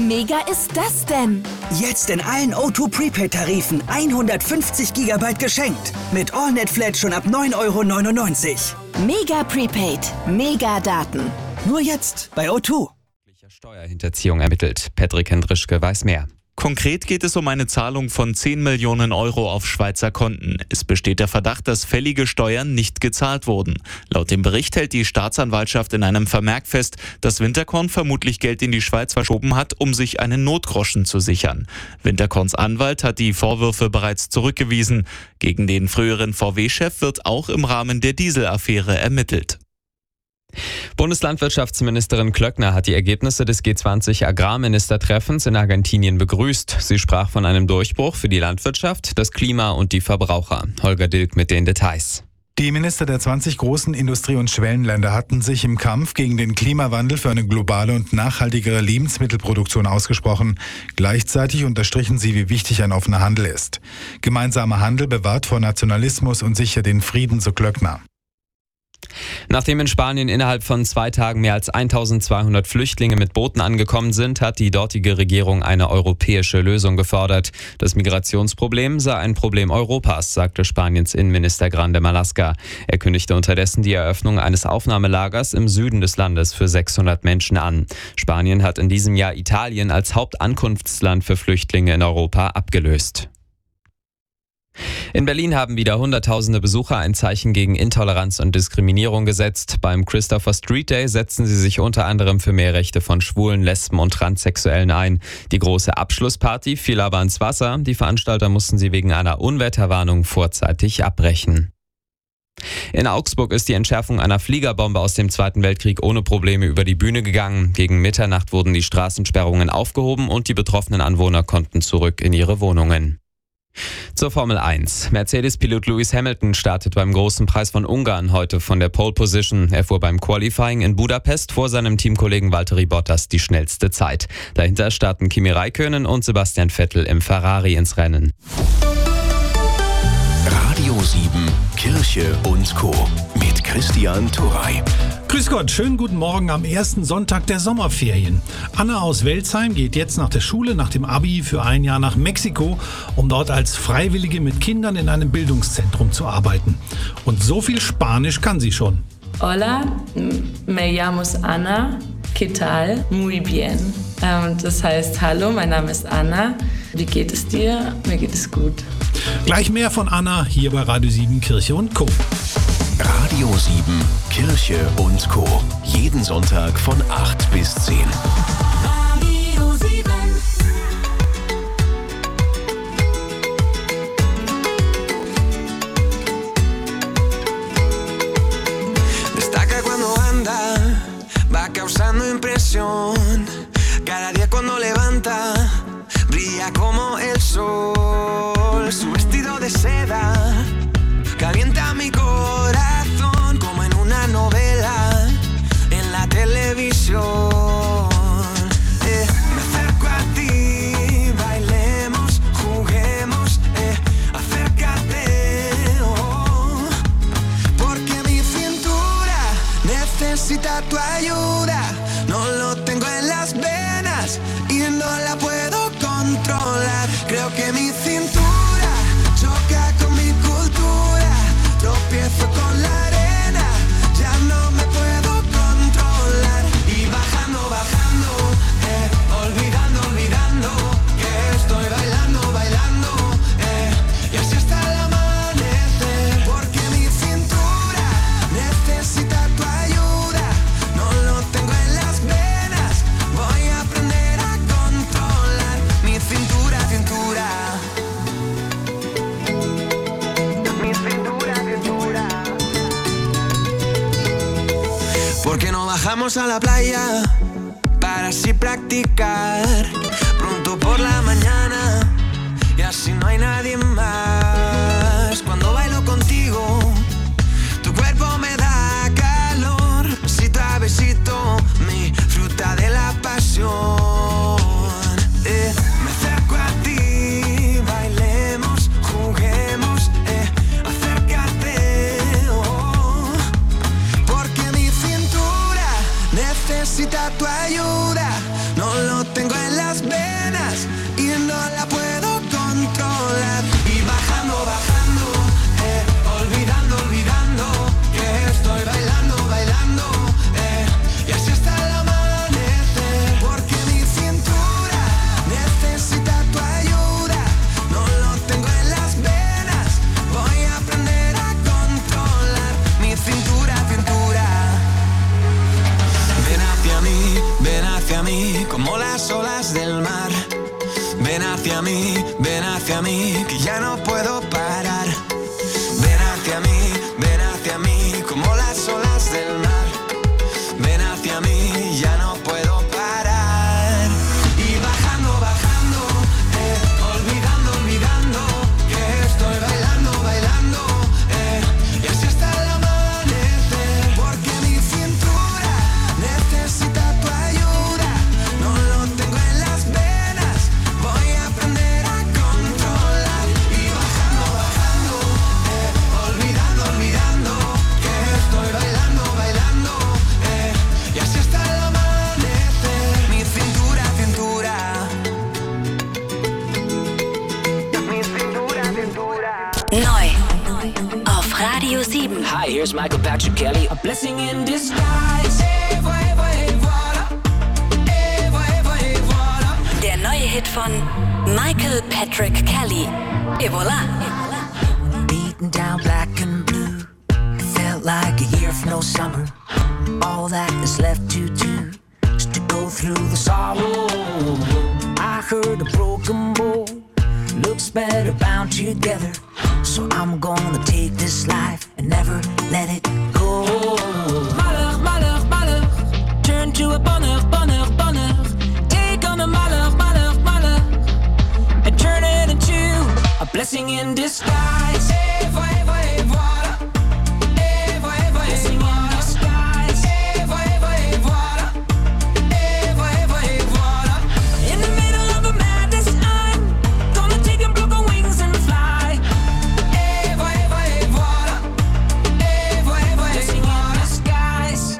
mega ist das denn? Jetzt in allen O2 Prepaid-Tarifen 150 GB geschenkt. Mit AllNet Flat schon ab 9,99 €. Mega Prepaid. Mega Daten. Nur jetzt bei O2. Steuerhinterziehung ermittelt. Patrick Hendrischke weiß mehr. Konkret geht es um eine Zahlung von 10 Millionen Euro auf Schweizer Konten. Es besteht der Verdacht, dass fällige Steuern nicht gezahlt wurden. Laut dem Bericht hält die Staatsanwaltschaft in einem Vermerk fest, dass Winterkorn vermutlich Geld in die Schweiz verschoben hat, um sich einen Notgroschen zu sichern. Winterkorns Anwalt hat die Vorwürfe bereits zurückgewiesen. Gegen den früheren VW-Chef wird auch im Rahmen der Dieselaffäre ermittelt. Bundeslandwirtschaftsministerin Klöckner hat die Ergebnisse des G20-Agrarministertreffens in Argentinien begrüßt. Sie sprach von einem Durchbruch für die Landwirtschaft, das Klima und die Verbraucher. Holger Dilk mit den Details. Die Minister der 20 großen Industrie- und Schwellenländer hatten sich im Kampf gegen den Klimawandel für eine globale und nachhaltigere Lebensmittelproduktion ausgesprochen. Gleichzeitig unterstrichen sie, wie wichtig ein offener Handel ist. Gemeinsamer Handel bewahrt vor Nationalismus und sichert den Frieden, so Klöckner. Nachdem in Spanien innerhalb von 2 Tagen mehr als 1200 Flüchtlinge mit Booten angekommen sind, hat die dortige Regierung eine europäische Lösung gefordert. Das Migrationsproblem sei ein Problem Europas, sagte Spaniens Innenminister Grande Marlaska. Er kündigte unterdessen die Eröffnung eines Aufnahmelagers im Süden des Landes für 600 Menschen an. Spanien hat in diesem Jahr Italien als Hauptankunftsland für Flüchtlinge in Europa abgelöst. In Berlin haben wieder Hunderttausende Besucher ein Zeichen gegen Intoleranz und Diskriminierung gesetzt. Beim Christopher Street Day setzen sie sich unter anderem für mehr Rechte von Schwulen, Lesben und Transsexuellen ein. Die große Abschlussparty fiel aber ins Wasser. Die Veranstalter mussten sie wegen einer Unwetterwarnung vorzeitig abbrechen. In Augsburg ist die Entschärfung einer Fliegerbombe aus dem Zweiten Weltkrieg ohne Probleme über die Bühne gegangen. Gegen Mitternacht wurden die Straßensperrungen aufgehoben und die betroffenen Anwohner konnten zurück in ihre Wohnungen. Zur Formel 1. Mercedes-Pilot Lewis Hamilton startet beim Großen Preis von Ungarn heute von der Pole Position. Er fuhr beim Qualifying in Budapest vor seinem Teamkollegen Valtteri Bottas die schnellste Zeit. Dahinter starten Kimi Räikkönen und Sebastian Vettel im Ferrari ins Rennen. Radio 7, Kirche und Co. mit Christian Turey. Grüß Gott, schönen guten Morgen am ersten Sonntag der Sommerferien. Anna aus Welzheim geht jetzt nach der Schule, nach dem Abi für ein Jahr nach Mexiko, um dort als Freiwillige mit Kindern in einem Bildungszentrum zu arbeiten. Und so viel Spanisch kann sie schon. Hola, me llamo Ana. ¿Qué tal? Muy bien. Das heißt, hallo, mein Name ist Anna. Wie geht es dir? Mir geht es gut. Gleich mehr von Anna hier bei Radio 7 Kirche und Co. Radio 7, Kirche und Co. Jeden Sonntag von 8 bis 10. Radio 7. Destaca cuando anda, va causando impresión. Cada día cuando levanta, brilla como el sol. Su vestido de seda calienta mi corazón como en una novela en la televisión. Me acerco a ti, bailemos, juguemos, acércate, oh, porque mi cintura necesita tu ayuda. No lo tengo en las venas y no la puedo controlar. Creo que mi cintura choca con mi cultura. Tropiezo con la arena, ya no me puedo controlar. Y bajando, bajando, olvidando, olvidando que estoy bailando, bailando, y así hasta el amanecer. Porque mi cintura necesita tu ayuda. No lo tengo en las venas, voy a aprender a controlar mi cintura, cintura. ¿Por qué no bajamos a la playa para así practicar pronto por la mañana y así no hay nadie más? Cuando bailo contigo, tu cuerpo me da calor, besito a besito, mi fruta de la pasión. Me acerco a ti, bailemos, juguemos, acércate, oh, porque mi cintura necesita tu ayuda. No lo tengo en las mí como las olas del mar. Ven hacia mí, que ya no puedo parar. Ven hacia mí, como las olas del mar. Ven hacia mí, ya no puedo parar. Y bajando, olvidando, que estoy bailando, y así hasta el amanecer. Porque mi cintura necesita tu ayuda, no lo tengo en las venas, voy a aprender a controlar. Y bajando, olvidando, que estoy bailando, y así hasta el amanecer. Mi cintura. Neu auf Radio 7. Hi, here's Michael Patrick Kelly. A blessing in disguise. Der neue Hit von Michael Patrick Kelly. Et voilà. Beaten down black and blue. It felt like a year of no summer. All that is left to do is to go through the sorrow. I heard a broken bow. Looks better bound together. So I'm gonna take this life and never let it go. Malheur, turn to a bonheur. Take on a malheur, and turn it into a blessing in disguise. Blessing in disguise. In the middle of a madness, I'm gonna take and broken wings and fly. Blessing in disguise.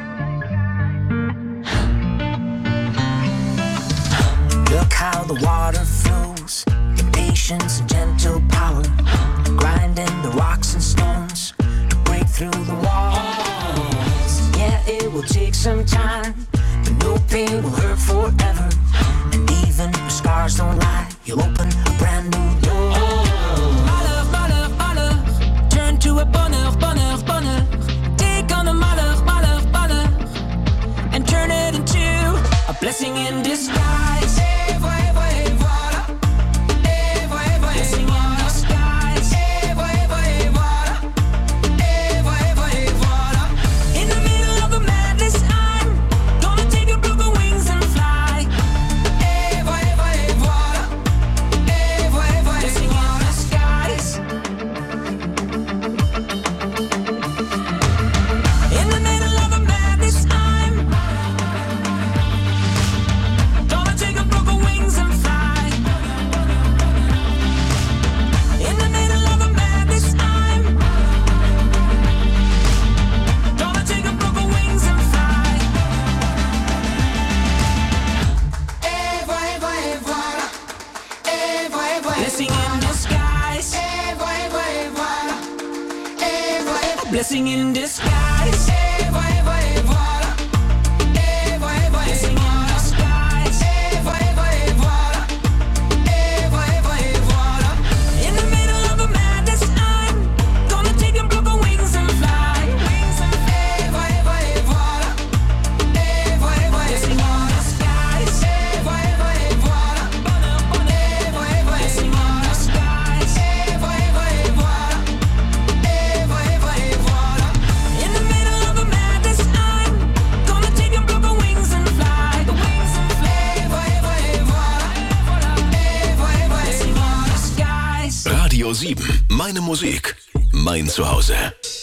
Look how the water flows, the patience and gentle power, grinding the rocks and stones to break through the walls. Yeah, it will take some time, but no pain will hurt forever. And even if scars don't lie, you'll open a brand new door. Malheur, turn to a bonheur. Take on a malheur, and turn it into a blessing in disguise. Blessing in disguise. In the middle of a madness, I'm gonna take and broken wings and fly. Blessing in disguise. In the middle of a madness, I'm gonna take and broken wings and fly. In the middle of a madness, I'm gonna take and broken wings and fly. Blessing in disguise. Blessing in disguise. Blessing in disguise. In the middle of a madness, I'm gonna take and broken wings and fly. Blessing in disguise. Blessing in disguise. In the middle of a madness, I'm gonna take and broken wings and fly. Blessing in disguise. Radio 7. Meine Musik. Mein Zuhause.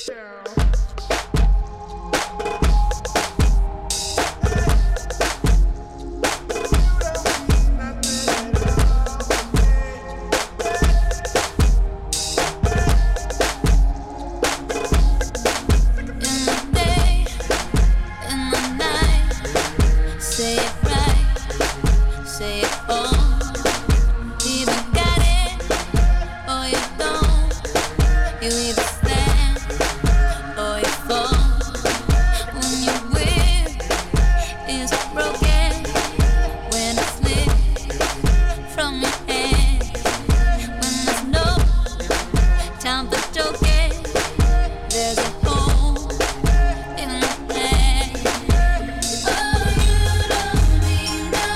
Say it right, say it all. Either got it or you don't. You either stand or you fall. When your whip is broken, when it slips from your hand, when there's no time for joking, there's a hole in the plan. Oh, you don't mean no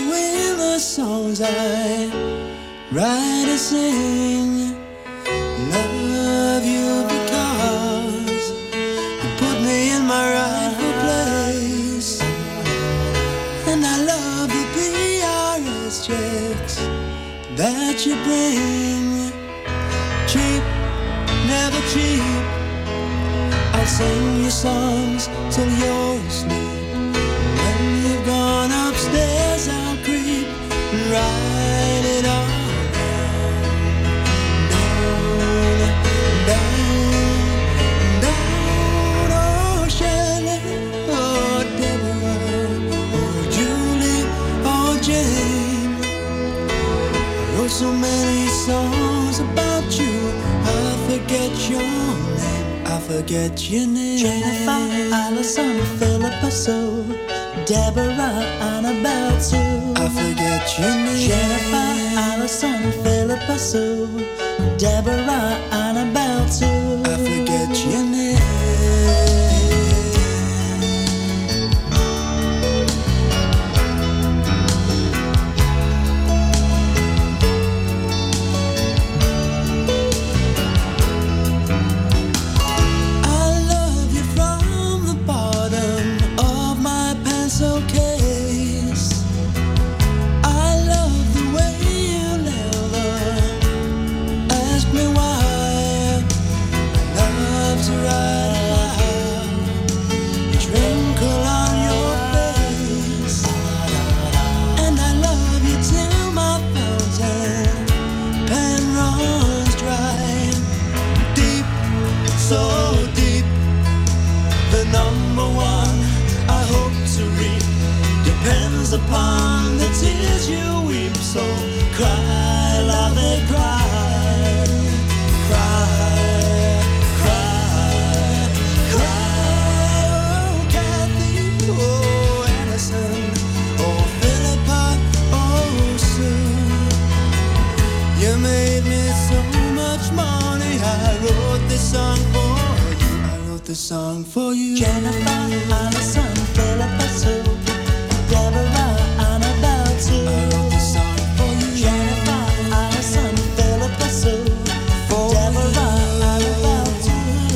with the songs I write and sing. Love you because you put me in my rightful place. And I love the PRS checks that you bring. Cheap, never cheap. I'll sing your songs till you're asleep. When you've gone upstairs, I'll creep and write it all down, down. Oh, Shelley, oh, Deborah, oh, Julie, oh, Jane. I wrote so many songs about you, I forget your name. I forget your name. Jennifer, Allison, Philippa Sue, Deborah, Annabelle Sue. I forget your name. Jennifer, Allison, Philippa Sue, Deborah, Annabelle Sue. I forget your name. Upon the tears you weep, so cry, love it, cry, cry, cry, cry. Oh, Kathy, oh, Allison, oh, Philippa, oh, Sue. You made me so much money. I wrote this song for you. I wrote this song for you. Jennifer, Allison, Philippa Sue, Deborah, Annabelle Sue. I wrote this song for you. Jennifer, Allison, Philippa Sue, Deborah, Annabelle Sue.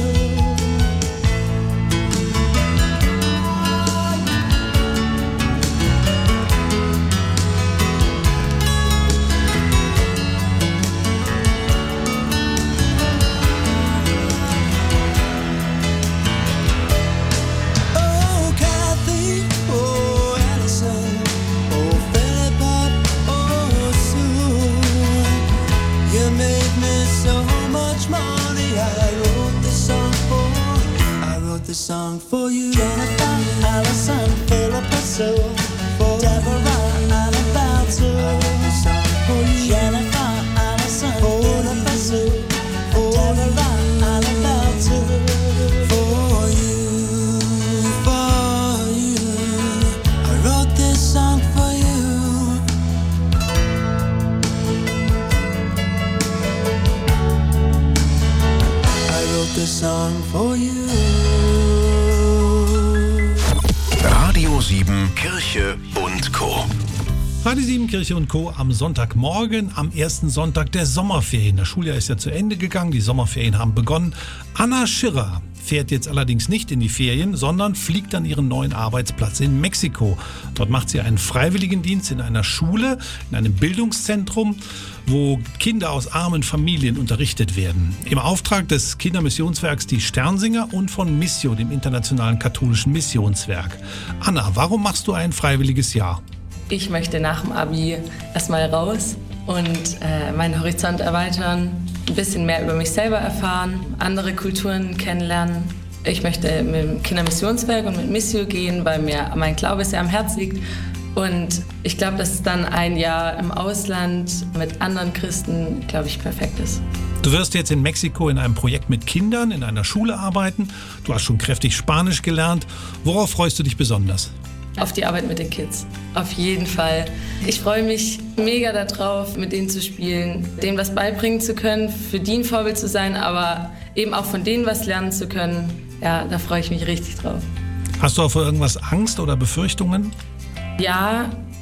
Oh, Kathy, oh, Allison, oh, Philippa, oh, Sue. You made me so much money. I wrote this song for you. I wrote this song for you. Jennifer, Allison, Philippa Sue, Deborah, Annabelle Sue. I wrote this song for you. Jennifer, Allison, Philippa Sue, Deborah, Annabelle Sue. For you, for you. I wrote this song for you. I wrote this song for you. Radio 7 Kirche und Co. Radio 7 Kirche und Co. am Sonntagmorgen, am ersten Sonntag der Sommerferien. Das Schuljahr ist ja zu Ende gegangen, die Sommerferien haben begonnen. Anna Schirrer fährt jetzt allerdings nicht in die Ferien, sondern fliegt an ihren neuen Arbeitsplatz in Mexiko. Dort macht sie einen Freiwilligendienst in einer Schule, in einem Bildungszentrum, wo Kinder aus armen Familien unterrichtet werden. Im Auftrag des Kindermissionswerks Die Sternsinger und von Missio, dem internationalen katholischen Missionswerk. Anna, warum machst du ein freiwilliges Jahr? Ich möchte nach dem Abi erstmal raus und meinen Horizont erweitern, ein bisschen mehr über mich selber erfahren, andere Kulturen kennenlernen. Ich möchte mit dem Kindermissionswerk und mit Missio gehen, weil mir mein Glaube sehr am Herz liegt. Und ich glaube, dass dann ein Jahr im Ausland mit anderen Christen, glaube ich, perfekt ist. Du wirst jetzt in Mexiko in einem Projekt mit Kindern in einer Schule arbeiten. Du hast schon kräftig Spanisch gelernt. Worauf freust du dich besonders? Auf die Arbeit mit den Kids, auf jeden Fall. Ich freue mich mega darauf, mit denen zu spielen, denen was beibringen zu können, für die ein Vorbild zu sein, aber eben auch von denen was lernen zu können. Ja, da freue ich mich richtig drauf. Hast du auch vor irgendwas Angst oder Befürchtungen? Ja,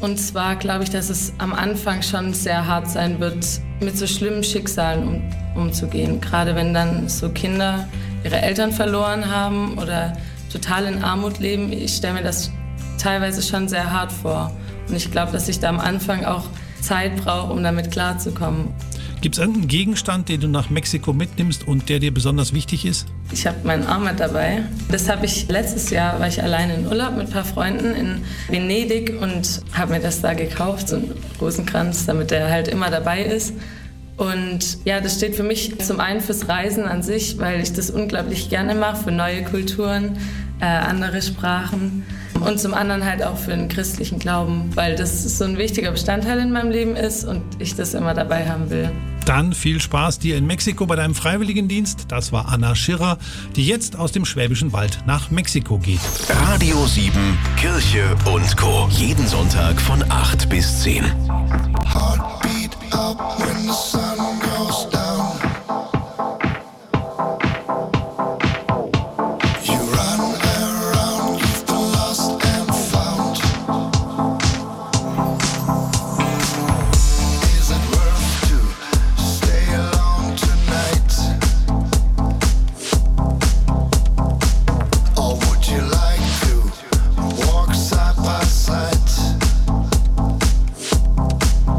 Und zwar glaube ich, dass es am Anfang schon sehr hart sein wird, mit so schlimmen Schicksalen umzugehen. Gerade wenn dann so Kinder ihre Eltern verloren haben oder total in Armut leben. Ich stelle mir das teilweise schon sehr hart vor. Und ich glaube, dass ich da am Anfang auch Zeit brauche, um damit klarzukommen. Gibt es irgendeinen Gegenstand, den du nach Mexiko mitnimmst und der dir besonders wichtig ist? Ich habe mein Armband dabei. Das habe ich letztes Jahr, war ich alleine in Urlaub mit ein paar Freunden in Venedig und habe mir das da gekauft, so einen Rosenkranz, damit der halt immer dabei ist. Und ja, das steht für mich zum einen fürs Reisen an sich, weil ich das unglaublich gerne mache, für neue Kulturen, andere Sprachen. Und zum anderen halt auch für den christlichen Glauben, weil das so ein wichtiger Bestandteil in meinem Leben ist und ich das immer dabei haben will. Dann viel Spaß dir in Mexiko bei deinem Freiwilligendienst. Das war Anna Schirrer, die jetzt aus dem Schwäbischen Wald nach Mexiko geht. Radio 7, Kirche und Co. Jeden Sonntag von 8 bis 10. Heartbeat up when the sun goes down. You run around, you've been lost and found. Is it worth to stay alone tonight? Or would you like to walk side by side?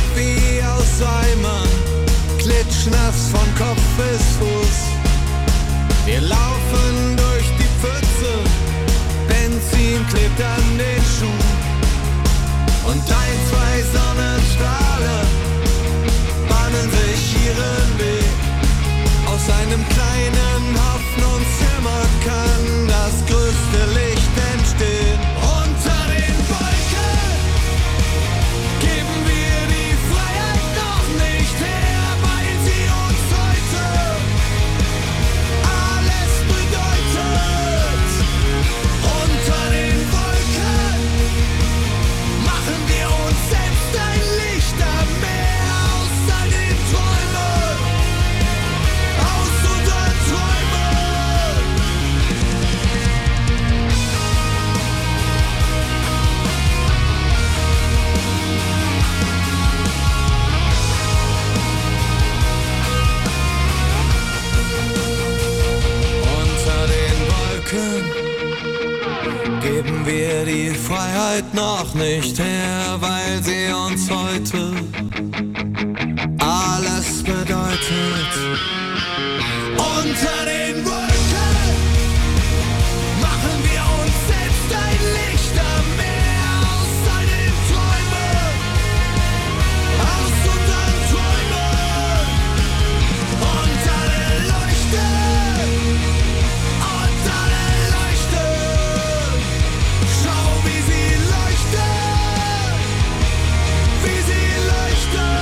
wie aus Eimern, klitschnass von Kopf bis Fuß. Wir laufen durch die Pfütze, Benzin klebt an den Schuhen. Und 1, 2 Sonnenstrahlen bahnen sich ihren Weg. Aus einem kleinen Hoffnungszimmer kann das größte Licht entstehen. Unter den Wolken geben wir die Freiheit noch nicht her, weil sie uns heute alles bedeutet. Unter den Wolken machen wir uns selbst ein Licht am Meer. Aus all den Träumen, aus unseren Träumen. Unter den Wolken geben wir die Freiheit noch nicht her, weil sie uns heute alles bedeutet. Unter den Wolken machen wir uns selbst ein Licht am Meer. Aus all den Träumen, aus unseren Träumen. Und alle leuchten, und alle leuchten. Schau, wie sie leuchten, wie sie leuchten.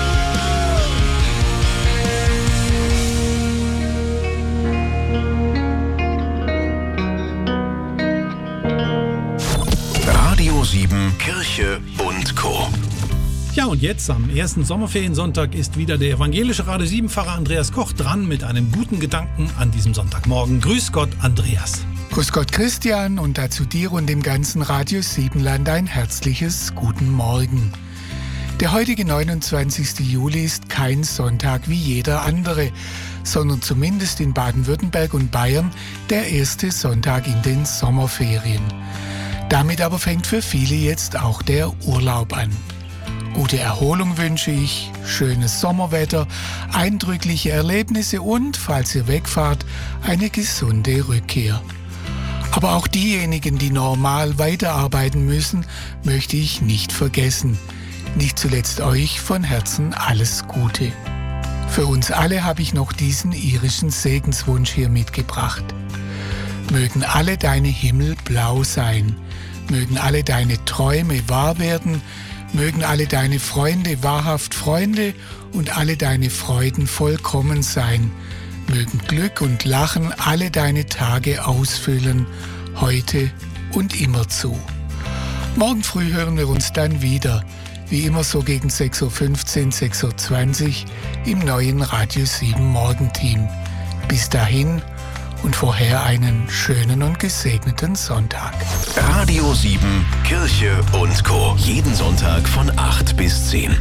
Radio 7 Kirche und Co. Ja, und jetzt am ersten Sommerferiensonntag ist wieder der evangelische Radio 7 Pfarrer Andreas Koch dran mit einem guten Gedanken an diesem Sonntagmorgen. Grüß Gott, Andreas. Grüß Gott, Christian, und dazu dir und dem ganzen Radio 7 Land ein herzliches Guten Morgen. Der heutige 29. Juli ist kein Sonntag wie jeder andere, sondern zumindest in Baden-Württemberg und Bayern der erste Sonntag in den Sommerferien. Damit aber fängt für viele jetzt auch der Urlaub an. Gute Erholung wünsche ich, schönes Sommerwetter, eindrückliche Erlebnisse und, falls ihr wegfahrt, eine gesunde Rückkehr. Aber auch diejenigen, die normal weiterarbeiten müssen, möchte ich nicht vergessen. Nicht zuletzt euch von Herzen alles Gute. Für uns alle habe ich noch diesen irischen Segenswunsch hier mitgebracht. Mögen alle deine Himmel blau sein, mögen alle deine Träume wahr werden, mögen alle deine Freunde wahrhaft Freunde und alle deine Freuden vollkommen sein, mögen Glück und Lachen alle deine Tage ausfüllen, heute und immerzu. Morgen früh hören wir uns dann wieder, wie immer so gegen 6.15 Uhr, 6.20 Uhr im neuen Radio 7 Morgenteam. Bis dahin und vorher einen schönen und gesegneten Sonntag. Radio 7 Kirche und Co. Jeden Sonntag von 8 bis 10.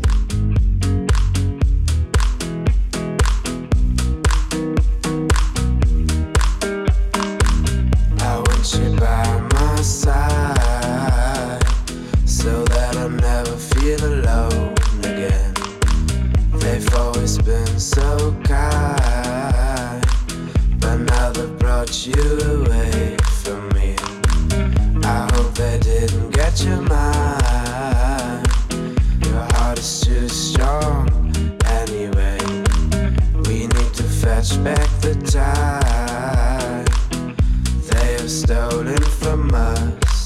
I want you by my side, so that I never feel alone again. They've always been so kind, but now they've brought you away from me. I hope they didn't get your mind. Your heart is too strong anyway. We need to fetch back the time they have stolen from us.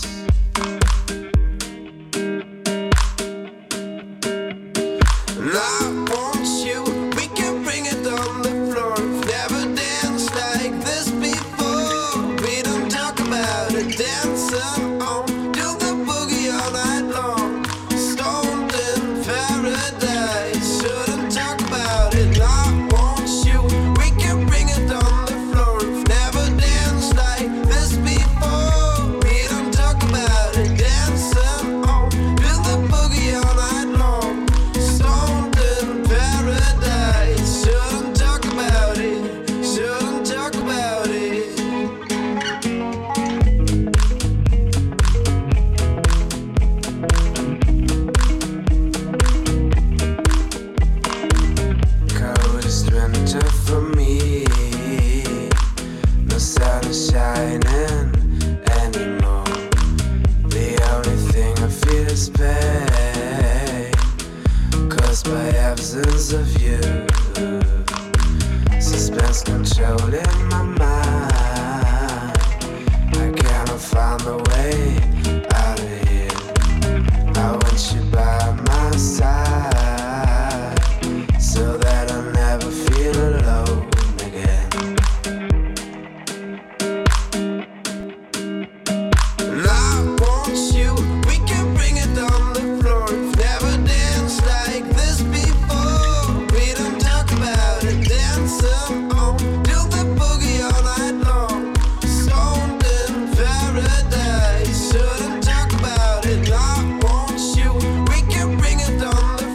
And I want you, we can bring it on the floor. We've never danced like this before. We don't talk about it, dancing on, do the boogie all night long. Stoned in paradise, shouldn't talk about it. I want you, we can bring it on the floor. We've never danced like this before. We don't talk about it, dancing on, do the boogie all night long. Stoned in caused by absence of you. Suspense controlling my mind. I cannot find the way